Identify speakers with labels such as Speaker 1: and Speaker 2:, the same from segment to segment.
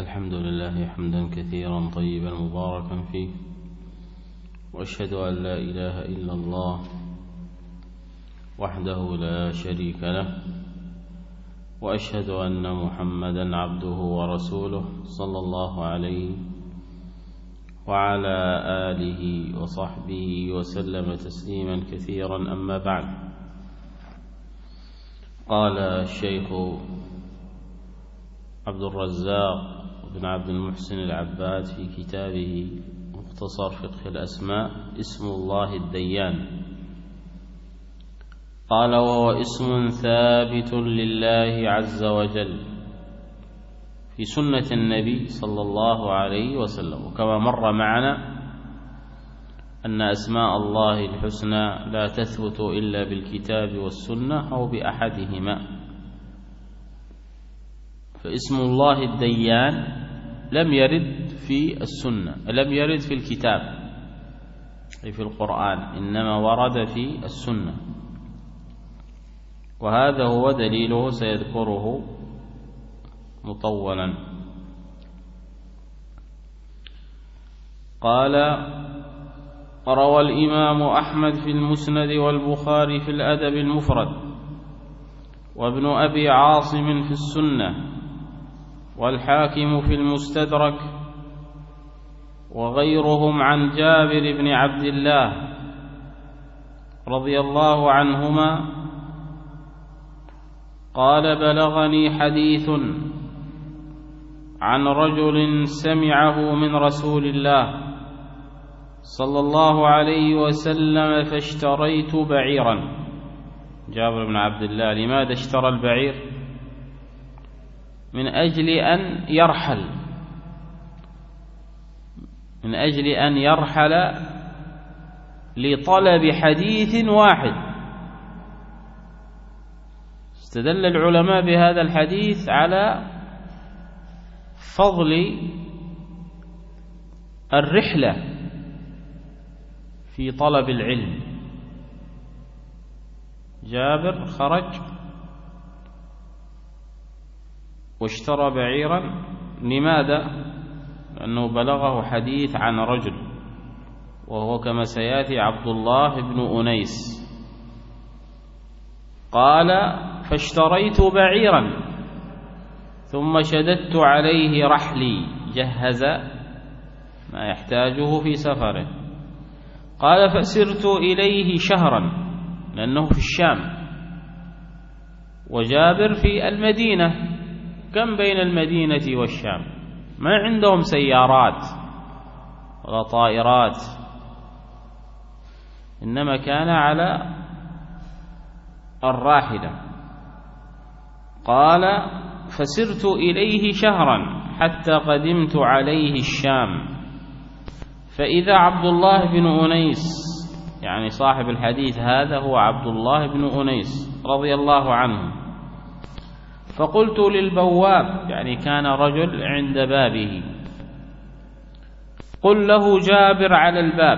Speaker 1: الحمد لله حمدا كثيرا طيبا مباركا فيه، وأشهد أن لا إله إلا الله وحده لا شريك له، وأشهد أن محمدا عبده ورسوله صلى الله عليه وعلى آله وصحبه وسلم تسليما كثيرا. أما بعد، قال الشيخ عبد الرزاق بن عبد المحسن العباد في كتابه مختصر فقه الأسماء: اسم الله الديان. قال: وهو اسم ثابت لله عز وجل في سنة النبي صلى الله عليه وسلم. وكما مر معنا أن أسماء الله الحسنى لا تثبت إلا بالكتاب والسنة أو بأحدهما، فاسم الله الديان لم يرد في السنة، لم يرد في الكتاب أي في القرآن، إنما ورد في السنة، وهذا هو دليله سيذكره مطولا. قال: روى الإمام أحمد في المسند، والبخاري في الأدب المفرد، وابن أبي عاصم في السنة، والحاكم في المستدرك، وغيرهم عن جابر بن عبد الله رضي الله عنهما قال: بلغني حديث عن رجل سمعه من رسول الله صلى الله عليه وسلم فاشتريت بعيرا. جابر بن عبد الله لماذا اشترى البعير؟ من أجل أن يرحل لطلب حديث واحد. استدل العلماء بهذا الحديث على فضل الرحلة في طلب العلم. جابر خرج واشترى بعيرا، لماذا؟ لأنه بلغه حديث عن رجل، وهو كما سيأتي عبد الله بن أنيس. قال: فاشتريت بعيرا ثم شددت عليه رحلي، جهز ما يحتاجه في سفره. قال: فسرت إليه شهرا، لأنه في الشام وجابر في المدينة. كم بين المدينة والشام؟ ما عندهم سيارات ولا طائرات، إنما كان على الراحلة. قال: فسرت إليه شهرا حتى قدمت عليه الشام، فإذا عبد الله بن أنيس، يعني صاحب الحديث هذا هو عبد الله بن أنيس رضي الله عنه. فقلت للبواب، يعني كان رجل عند بابه، قل له جابر على الباب.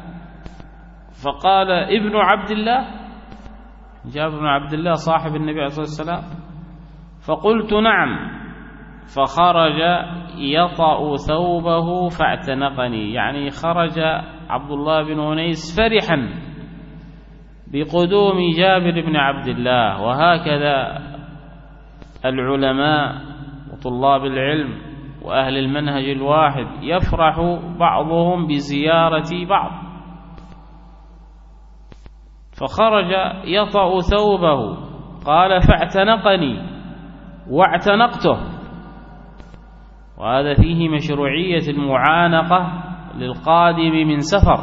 Speaker 1: فقال: ابن عبد الله، جابر بن عبد الله صاحب النبي عليه الصلاة والسلام. فقلت: نعم. فخرج يطأ ثوبه فاعتنقني، يعني خرج عبد الله بن أنيس فرحا بقدوم جابر بن عبد الله. وهكذا العلماء وطلاب العلم وأهل المنهج الواحد يفرح بعضهم بزيارة بعض. فخرج يطأ ثوبه، قال: فاعتنقني واعتنقته. وهذا فيه مشروعية المعانقة للقادم من سفر.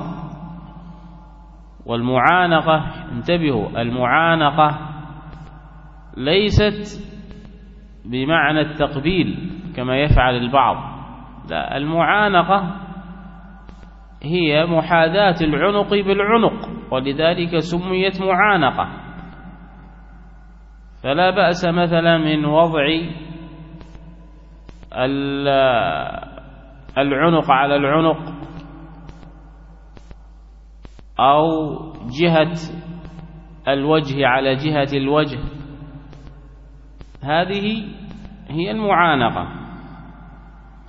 Speaker 1: والمعانقة، انتبهوا، المعانقة ليست بمعنى التقبيل كما يفعل البعض، لا، المعانقة هي محاذاة العنق بالعنق، ولذلك سميت معانقة. فلا بأس مثلا من وضع العنق على العنق، أو جهة الوجه على جهة الوجه، هذه هي المعانقة.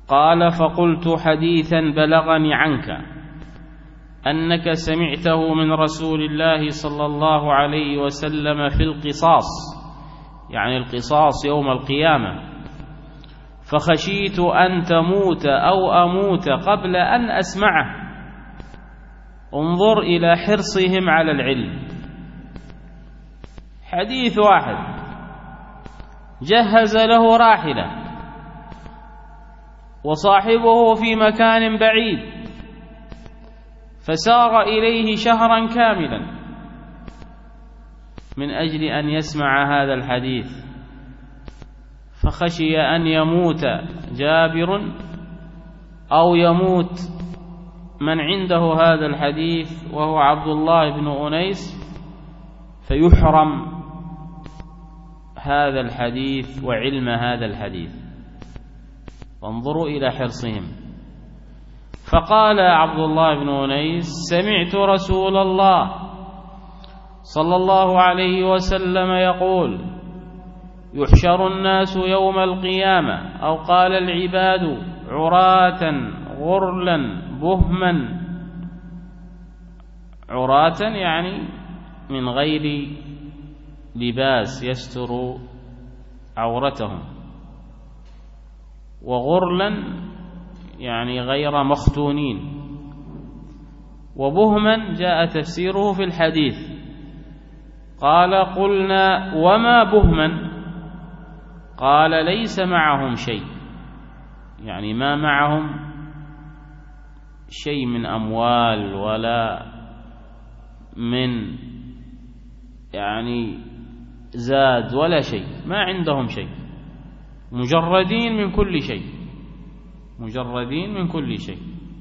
Speaker 1: قال: فقلت: حديثا بلغني عنك أنك سمعته من رسول الله صلى الله عليه وسلم في القصاص، يعني القصاص يوم القيامة، فخشيت أن تموت أو أموت قبل أن أسمعه. انظر إلى حرصهم على العلم. حديث واحد جهز له راحلة وصاحبه في مكان بعيد، فسار إليه شهرا كاملا من أجل أن يسمع هذا الحديث، فخشي أن يموت جابر أو يموت من عنده هذا الحديث وهو عبد الله بن أنيس، فيحرم هذا الحديث وعلم هذا الحديث. وانظروا إلى حرصهم. فقال عبد الله بن أنيس: سمعت رسول الله صلى الله عليه وسلم يقول: يحشر الناس يوم القيامة، أو قال العباد عراة غرلا بهما. عراة يعني من غير لباس يستر عورتهم، وغرلا يعني غير مختونين، وبهما جاء تفسيره في الحديث. قال: قلنا: وما بهما؟ قال: ليس معهم شيء، يعني ما معهم شيء من أموال ولا من يعني زاد ولا شيء، ما عندهم شيء، مجردين من كل شيء، مجردين من كل شيء.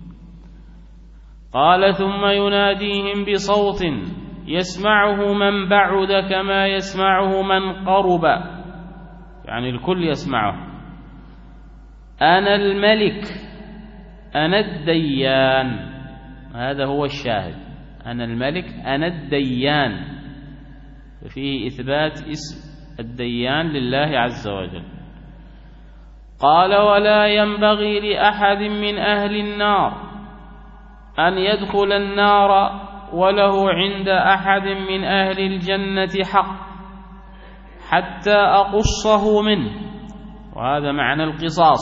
Speaker 1: قال: ثم يناديهم بصوت يسمعه من بعد كما يسمعه من قرب، يعني الكل يسمعه: أنا الملك، أنا الديان. هذا هو الشاهد، أنا الملك، أنا الديان، فيه إثبات اسم الديان لله عز وجل. قال: ولا ينبغي لأحد من أهل النار أن يدخل النار وله عند أحد من أهل الجنة حق حتى أقصه منه. وهذا معنى القصاص،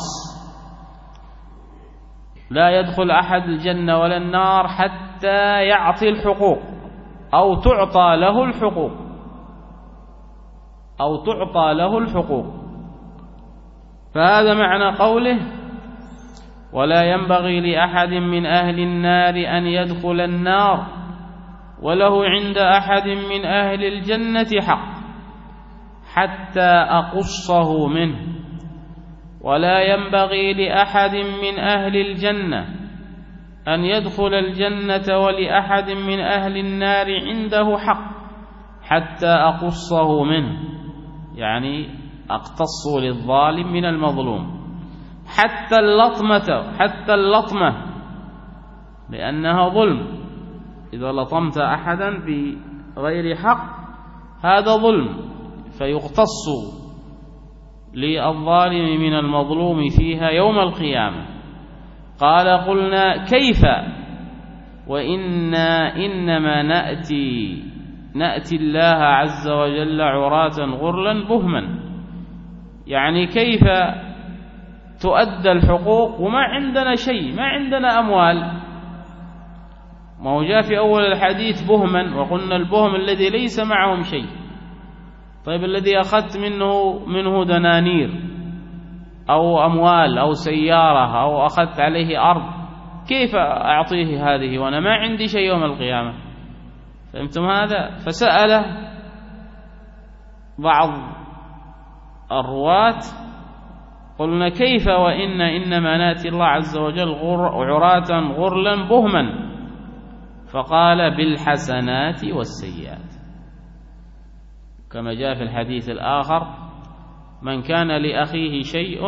Speaker 1: لا يدخل أحد الجنة ولا النار حتى يعطي الحقوق أو تعطى له الحقوق، أو تعطى له الحقوق. فهذا معنى قوله: ولا ينبغي لأحد من أهل النار أن يدخل النار وله عند أحد من أهل الجنة حق حتى أقصه منه، ولا ينبغي لأحد من أهل الجنة أن يدخل الجنة ولأحد من أهل النار عنده حق حتى أقصه منه، يعني أقتص للظالم من المظلوم. حتى اللطمة لأنها ظلم، إذا لطمت أحدا بغير حق هذا ظلم، فيقتص للظالم من المظلوم فيها يوم القيامة. قال: قلنا: كيف وإنا إنما نأتي الله عز وجل عراة غرلا بهما، يعني كيف تؤدى الحقوق وما عندنا شيء، ما عندنا أموال؟ ما هو جاء في أول الحديث بهما، وقلنا البهم الذي ليس معهم شيء. طيب الذي أخذت منه دنانير أو أموال أو سيارة أو أخذت عليه أرض، كيف أعطيه هذه وأنا ما عندي شيء يوم القيامة؟ فهمتم هذا؟ فسأل بعض الرواة: قلنا: كيف إنما نأتي الله عز وجل عراة غرلا بهما؟ فقال: بالحسنات والسيئات، كما جاء في الحديث الآخر: من كان لأخيه شيء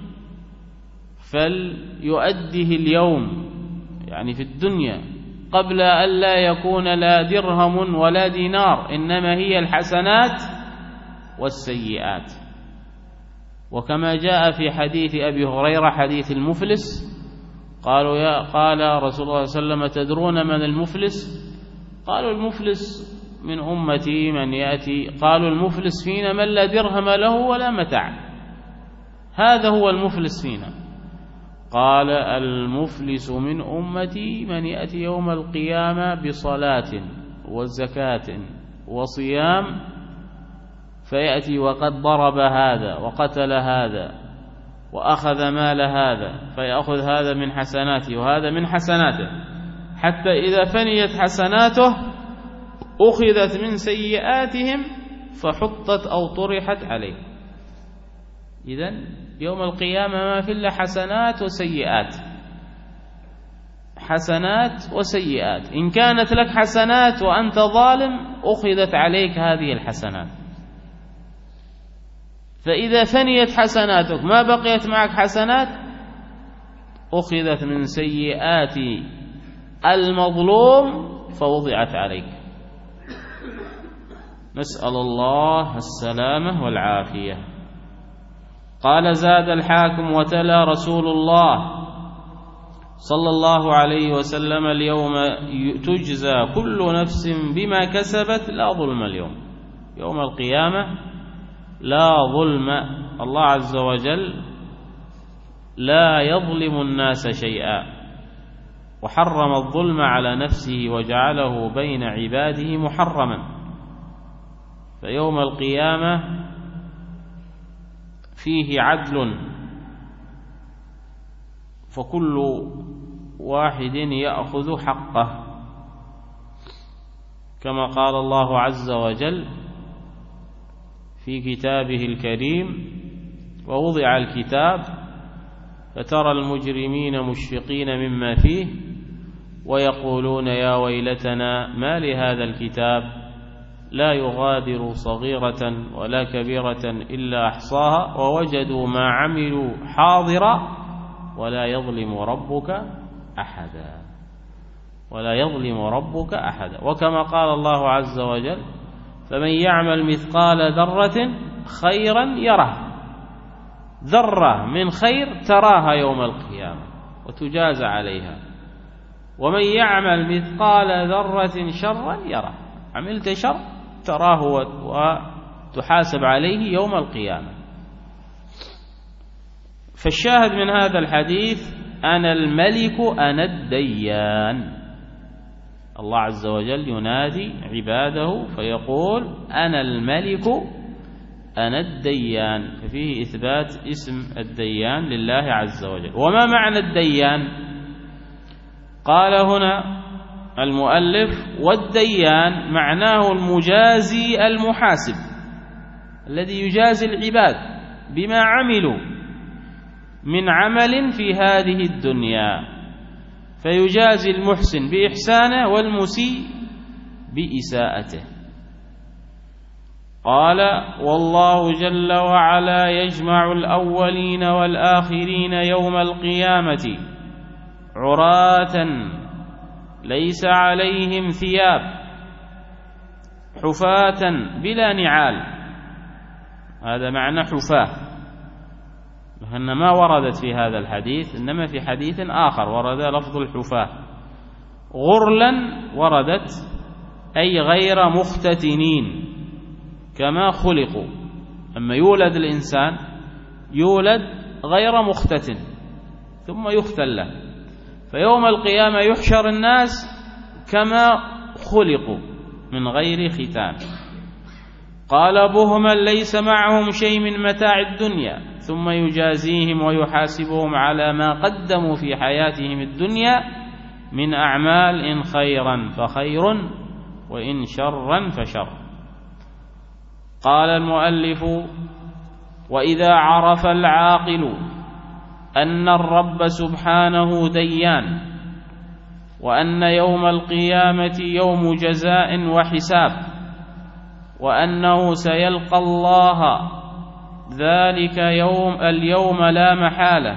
Speaker 1: فليؤده اليوم، يعني في الدنيا، قبل أن لا يكون لا درهم ولا دينار، إنما هي الحسنات والسيئات. وكما جاء في حديث أبي هريرة حديث المفلس، قال رسول الله صلى الله عليه وسلم: تدرون من المفلس؟ قالوا: المفلس من أمتي من يأتي. قالوا: المفلس فينا من لا درهم له ولا متاع، هذا هو المفلس فينا. قال: المفلس من أمتي من يأتي يوم القيامة بصلاة وزكاة وصيام، فيأتي وقد ضرب هذا وقتل هذا وأخذ مال هذا، فيأخذ هذا من حسناته وهذا من حسناته، حتى إذا فنيت حسناته أخذت من سيئاتهم فحطت أو طرحت عليه. إذن يوم القيامة ما في إلا حسنات وسيئات، حسنات وسيئات. إن كانت لك حسنات وأنت ظالم أخذت عليك هذه الحسنات، فإذا فنيت حسناتك ما بقيت معك حسنات أخذت من سيئات المظلوم فوضعت عليك. نسأل الله السلامة والعافية. قال: زاد الحاكم: وتلا رسول الله صلى الله عليه وسلم: اليوم تجزى كل نفس بما كسبت لا ظلم اليوم. يوم القيامة لا ظلم، الله عز وجل لا يظلم الناس شيئا، وحرم الظلم على نفسه وجعله بين عباده محرما. فيوم القيامة فيه عدل، فكل واحد يأخذ حقه، كما قال الله عز وجل في كتابه الكريم: ووضع الكتاب فترى المجرمين مشفقين مما فيه ويقولون يا ويلتنا ما لهذا الكتاب لا يغادر صغيرة ولا كبيرة إلا أحصاها ووجدوا ما عملوا حاضرا ولا يظلم ربك أحدا، ولا يظلم ربك أحدا. وكما قال الله عز وجل: فمن يعمل مثقال ذرة خيرا يره، ذرة من خير تراها يوم القيامة وتجازى عليها، ومن يعمل مثقال ذرة شرا يره، عملت شر تراه وتحاسب عليه يوم القيامة. فالشاهد من هذا الحديث: أنا الملك أنا الديان. الله عز وجل ينادي عباده فيقول: أنا الملك أنا الديان، ففيه إثبات اسم الديان لله عز وجل. وما معنى الديان؟ قال هنا المؤلف: والديان معناه المجازي المحاسب، الذي يجازي العباد بما عملوا من عمل في هذه الدنيا، فيجازي المحسن بإحسانه والمسيء بإساءته. قال: والله جل وعلا يجمع الأولين والآخرين يوم القيامة عراة ليس عليهم ثياب حفاة بلا نعال. هذا معنى حفاة، لأن ما وردت في هذا الحديث، إنما في حديث آخر ورد لفظ الحفاة. غرلا وردت أي غير مختتنين كما خلقوا. أما يولد الإنسان يولد غير مختتن ثم يختل له، فيوم القيامة يحشر الناس كما خلقوا من غير ختان. قال: بهما ليس معهم شيء من متاع الدنيا ثم يجازيهم ويحاسبهم على ما قدموا في حياتهم الدنيا من أعمال، إن خيرا فخير وإن شرا فشر. قال المؤلف: وإذا عرف العاقل أن الرب سبحانه ديان، وأن يوم القيامة يوم جزاء وحساب، وأنه سيلقى الله ذلك اليوم لا محالة،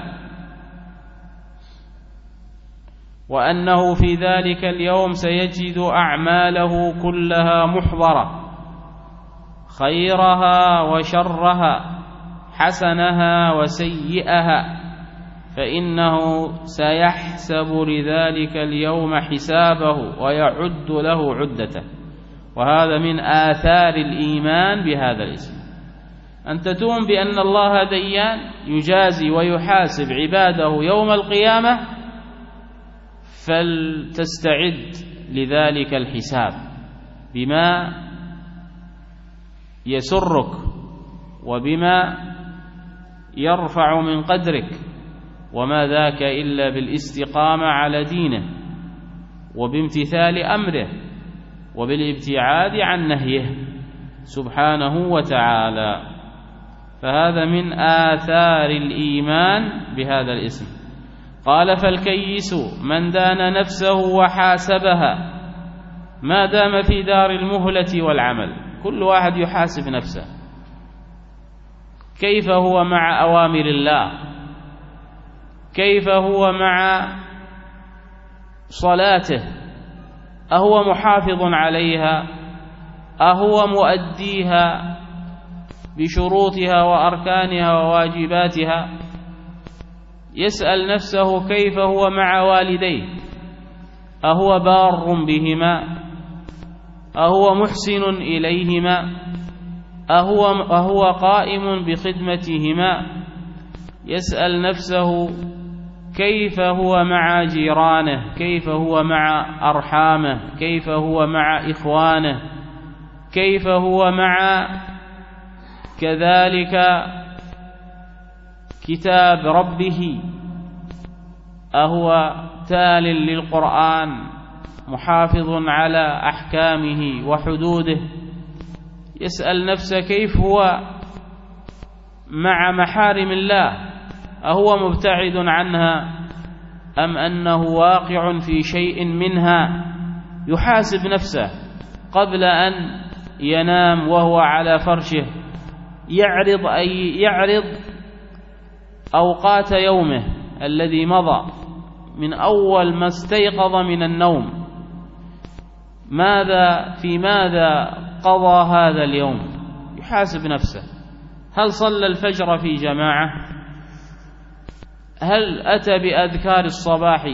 Speaker 1: وأنه في ذلك اليوم سيجد أعماله كلها محضرة، خيرها وشرها، حسنها وسيئها، فإنه سيحسب لذلك اليوم حسابه ويعد له عدته. وهذا من آثار الإيمان بهذا الاسم، أن تتوم بأن الله ديان يجازي ويحاسب عباده يوم القيامة، فلتستعد لذلك الحساب بما يسرك وبما يرفع من قدرك، وما ذاك إلا بالاستقامة على دينه وبامتثال أمره وبالابتعاد عن نهيه سبحانه وتعالى. فهذا من آثار الإيمان بهذا الاسم. قال: فالكيس من دان نفسه وحاسبها ما دام في دار المهلة والعمل. كل واحد يحاسب نفسه، كيف هو مع أوامر الله، كيف هو مع صلاته، أهو محافظ عليها، أهو مؤديها بشروطها وأركانها وواجباتها. يسأل نفسه كيف هو مع والديه، أهو بار بهما، أهو محسن إليهما، أهو قائم بخدمتهما. يسأل نفسه كيف هو مع جيرانه، كيف هو مع أرحامه، كيف هو مع إخوانه، كيف هو مع كذلك كتاب ربه، أهو تال للقرآن محافظ على أحكامه وحدوده. يسأل نفسه كيف هو مع محارم الله، أهو مبتعد عنها أم أنه واقع في شيء منها. يحاسب نفسه قبل أن ينام وهو على فرشه، يعرض أوقات يومه الذي مضى من أول ما استيقظ من النوم، في ماذا قضى هذا اليوم. يحاسب نفسه، هل صلى الفجر في جماعة؟ هل أتى بأذكار الصباح؟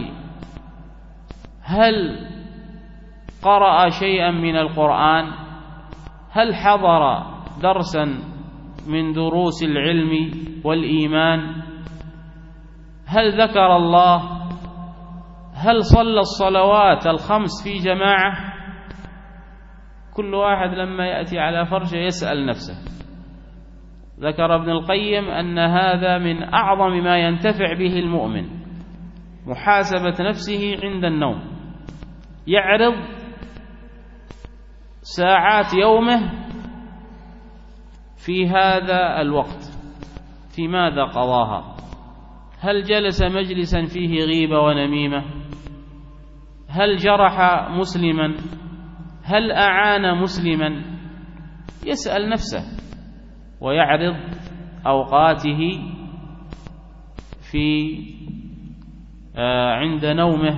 Speaker 1: هل قرأ شيئا من القرآن؟ هل حضر درسا من دروس العلم والإيمان؟ هل ذكر الله؟ هل صلى الصلوات الخمس في جماعة؟ كل واحد لما يأتي على فرشه يسأل نفسه. ذكر ابن القيم أن هذا من أعظم ما ينتفع به المؤمن، محاسبة نفسه عند النوم. يعرض ساعات يومه في هذا الوقت، في ماذا قضاها؟ هل جلس مجلسا فيه غيبة ونميمة؟ هل جرح مسلما؟ هل أعان مسلما؟ يسأل نفسه ويعرض أوقاته عند نومه،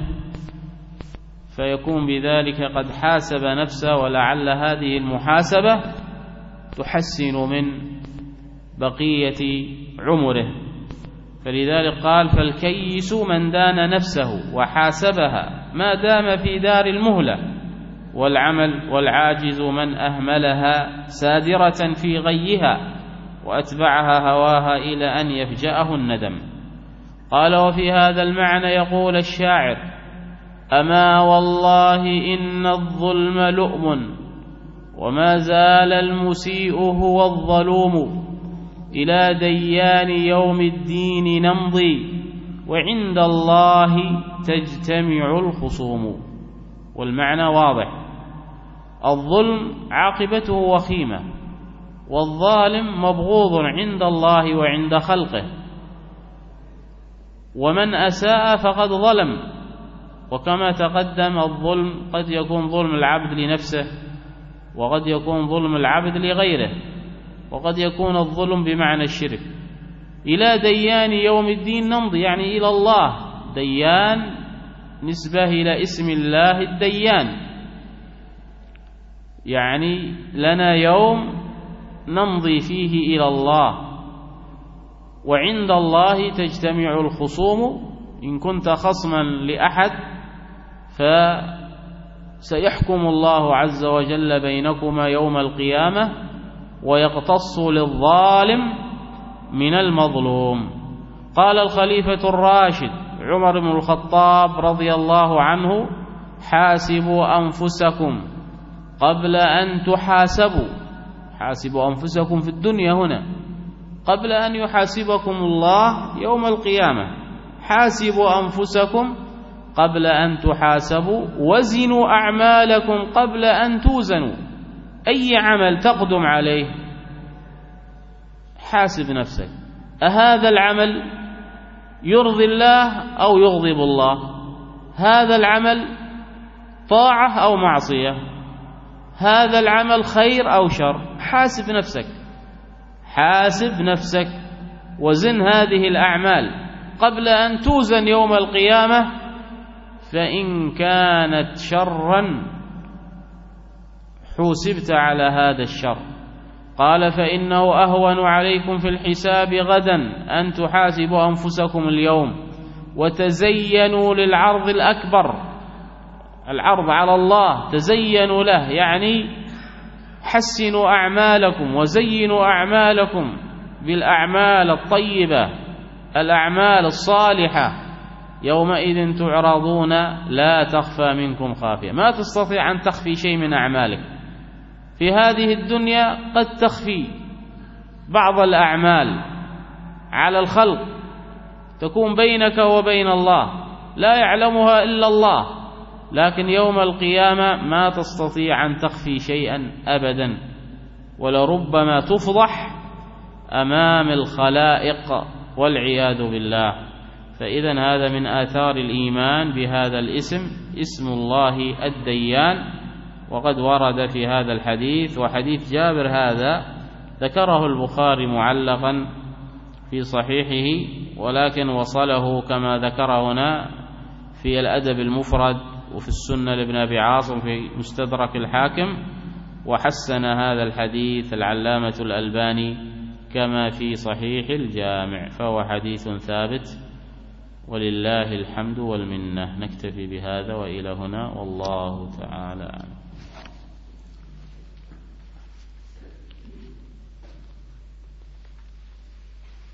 Speaker 1: فيكون بذلك قد حاسب نفسه، ولعل هذه المحاسبة تحسن من بقية عمره. فلذلك قال: فالكيس من دان نفسه وحاسبها ما دام في دار المهلة والعمل، والعاجز من أهملها سادرة في غيها وأتبعها هواها إلى أن يفجأه الندم. قال: وفي هذا المعنى يقول الشاعر: أما والله إن الظلم لؤم وما زال المسيء هو الظلوم، إلى ديان يوم الدين نمضي وعند الله تجتمع الخصوم. والمعنى واضح، الظلم عاقبته وخيمة، والظالم مبغوض عند الله وعند خلقه، ومن أساء فقد ظلم. وكما تقدم الظلم قد يكون ظلم العبد لنفسه، وقد يكون ظلم العبد لغيره، وقد يكون الظلم بمعنى الشرك. إلى ديان يوم الدين نمضي، يعني إلى الله. ديان نسبة إلى اسم الله الديان، يعني لنا يوم نمضي فيه إلى الله وعند الله تجتمع الخصوم. إن كنت خصما لأحد فسيحكم الله عز وجل بينكما يوم القيامة ويقتص للظالم من المظلوم. قال الخليفة الراشد عمر بن الخطاب رضي الله عنه: حاسبوا أنفسكم قبل أن تحاسبوا. حاسبوا أنفسكم في الدنيا هنا قبل أن يحاسبكم الله يوم القيامة. حاسبوا أنفسكم قبل أن تحاسبوا، وزنوا أعمالكم قبل أن توزنوا. أي عمل تقدم عليه حاسب نفسك، أهذا العمل يرضي الله أو يغضب الله؟ هذا العمل طاعة أو معصية؟ هذا العمل خير أو شر؟ حاسب نفسك، حاسب نفسك، وزن هذه الأعمال قبل أن توزن يوم القيامة، فإن كانت شرا حوسبت على هذا الشر. قال: فإنه أهون عليكم في الحساب غدا أن تحاسبوا أنفسكم اليوم وتزينوا للعرض الأكبر. العرض على الله تزينوا له، يعني حسنوا أعمالكم وزينوا أعمالكم بالأعمال الطيبة، الأعمال الصالحة. يومئذ تعرضون لا تخفى منكم خافية. ما تستطيع أن تخفي شيء من أعمالك. في هذه الدنيا قد تخفي بعض الأعمال على الخلق، تكون بينك وبين الله لا يعلمها إلا الله، لكن يوم القيامة ما تستطيع أن تخفي شيئا أبدا، ولربما تفضح أمام الخلائق والعياذ بالله. فإذا هذا من آثار الإيمان بهذا الاسم، اسم الله الديان. وقد ورد في هذا الحديث، وحديث جابر هذا ذكره البخاري معلقا في صحيحه، ولكن وصله كما ذكر هنا في الأدب المفرد وفي السنة لابن أبي عاصم في مستدرك الحاكم، وحسن هذا الحديث العلامة الألباني كما في صحيح الجامع، فهو حديث ثابت ولله الحمد والمنة. نكتفي بهذا وإلى هنا، والله تعالى أعلم.